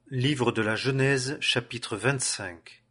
Livre de la Genèse, chapitre 25.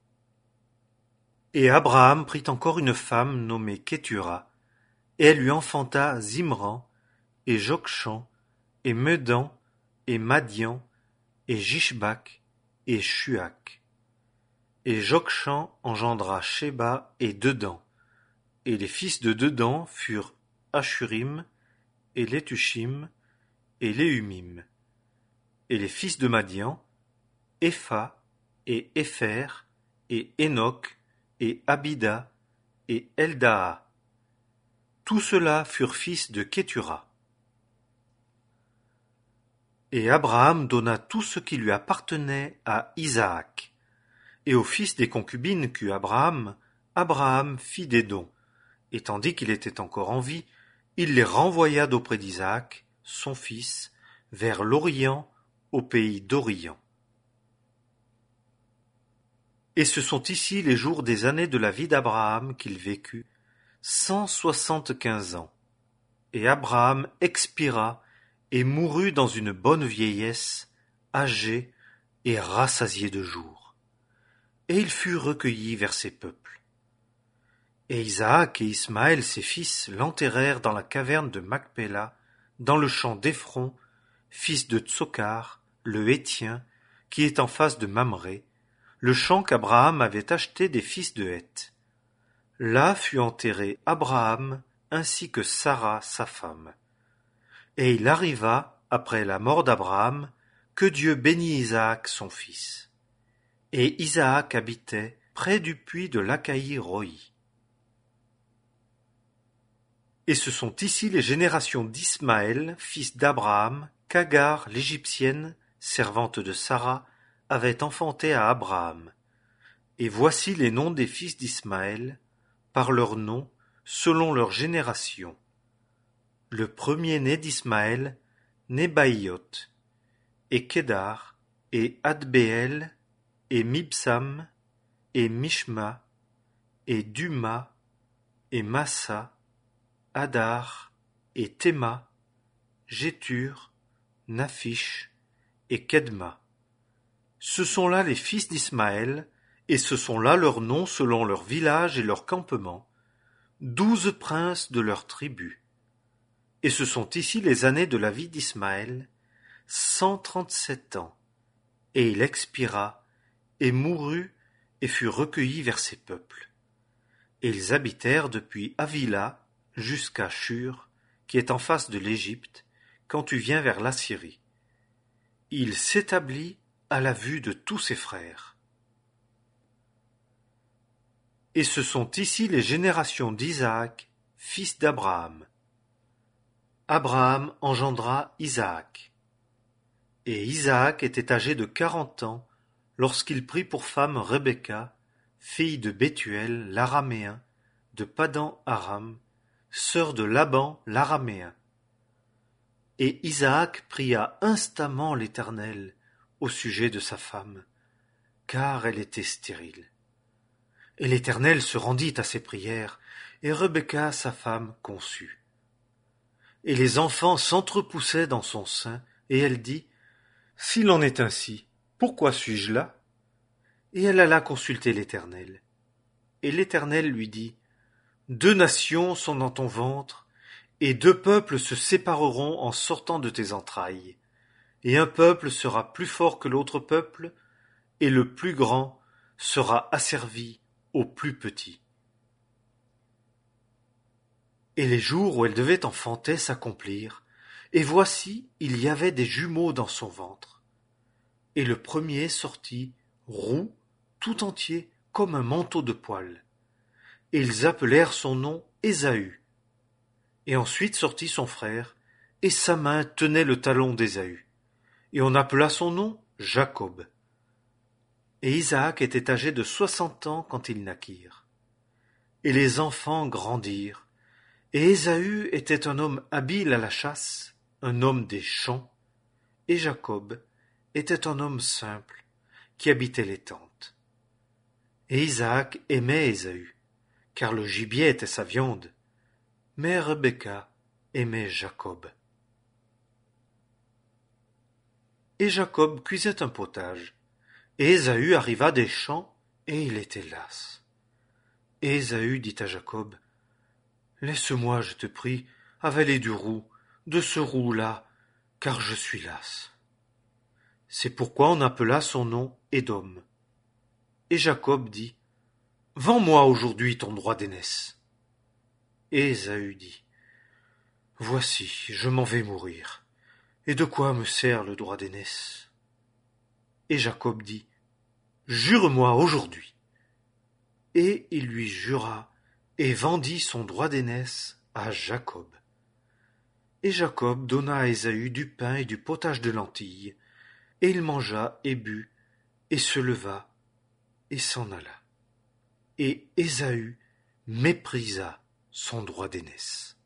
Et Abraham prit encore une femme nommée Kétura, et elle lui enfanta Zimran, et Jokshan, et Medan, et Madian, et Jishbak, et Shuak. Et Jokshan engendra Sheba et Dedan, et les fils de Dedan furent Ashurim, et Letushim, et Léumim. Et les fils de Madian, Épha, et Épher, et Hénoc, et Abida, et Eldaa. Tous ceux-là furent fils de Kétura. Et Abraham donna tout ce qui lui appartenait à Isaac. Et aux fils des concubines qu'eut Abraham, Abraham fit des dons, et tandis qu'il était encore en vie, il les renvoya d'auprès d'Isaac, son fils, vers l'Orient, au pays d'Orient. Et ce sont ici les jours des années de la vie d'Abraham qu'il vécut, 175 ans. Et Abraham expira et mourut dans une bonne vieillesse, âgé et rassasié de jours. Et il fut recueilli vers ses peuples. Et Isaac et Ismaël ses fils l'enterrèrent dans la caverne de Macpéla, dans le champ d'Éphron, fils de Tsokar, le Héthien, qui est en face de Mamré, le champ qu'Abraham avait acheté des fils de Heth. Là fut enterré Abraham ainsi que Sara sa femme. Et il arriva, après la mort d'Abraham, que Dieu bénit Isaac son fils. Et Isaac habitait près du puits de l'Achaï-Roi. Et ce sont ici les générations d'Ismaël, fils d'Abraham, qu'Agar l'Égyptienne, servante de Sara, avait enfanté à Abraham. Et voici les noms des fils d'Ismaël, par leurs noms, selon leurs générations. Le premier-né d'Ismaël, Nebaïot, et Kédar, et Adbéel, et Mibsam, et Mishma, et Duma, et Massa, Hadar, et Théma, Jétur, Naphish, et Kedma. Ce sont là les fils d'Ismaël, et ce sont là leurs noms selon leurs villages et leurs campements, 12 princes de leurs tribus. Et ce sont ici les années de la vie d'Ismaël, 137 ans, et il expira, et mourut, et fut recueilli vers ses peuples. Et ils habitèrent depuis Havila jusqu'à Shur, qui est en face de l'Égypte, quand tu viens vers l'Assyrie. Il s'établit à la vue de tous ses frères. Et ce sont ici les générations d'Isaac, fils d'Abraham. Abraham engendra Isaac. Et Isaac était âgé de 40 ans lorsqu'il prit pour femme Rebecca, fille de Bethuel l'Araméen, de Padan Aram, sœur de Laban l'Araméen. Et Isaac pria instamment l'Éternel au sujet de sa femme, car elle était stérile. Et l'Éternel se rendit à ses prières, et Rebecca, sa femme, conçut. Et les enfants s'entrepoussaient dans son sein, et elle dit, « S'il en est ainsi, pourquoi suis-je là ?» Et elle alla consulter l'Éternel. Et l'Éternel lui dit, « 2 nations sont dans ton ventre, et 2 peuples se sépareront en sortant de tes entrailles. Et un peuple sera plus fort que l'autre peuple, et le plus grand sera asservi au plus petit. » Et les jours où elle devait enfanter s'accomplirent, et voici, il y avait des jumeaux dans son ventre. Et le premier sortit, roux, tout entier, comme un manteau de poil. Et ils appelèrent son nom Ésaü. Et ensuite sortit son frère, et sa main tenait le talon d'Ésaü. Et on appela son nom Jacob. Et Isaac était âgé de 60 ans quand ils naquirent. Et les enfants grandirent. Et Ésaü était un homme habile à la chasse, un homme des champs, et Jacob était un homme simple, qui habitait les tentes. Et Isaac aimait Ésaü, car le gibier était sa viande, mais Rebecca aimait Jacob. Et Jacob cuisait un potage. Et Ésaü arriva des champs, et il était las. Et Ésaü dit à Jacob, laisse-moi, je te prie, avaler du roux, de ce roux-là, car je suis las. C'est pourquoi on appela son nom Édom. Et Jacob dit, vends-moi aujourd'hui ton droit d'aînesse. Et Ésaü dit, voici, je m'en vais mourir. Et de quoi me sert le droit d'aînesse? Et Jacob dit, jure-moi aujourd'hui. Et il lui jura, et vendit son droit d'aînesse à Jacob. Et Jacob donna à Ésaü du pain et du potage de lentilles, et il mangea et but, et se leva, et s'en alla. Et Ésaü méprisa son droit d'aînesse.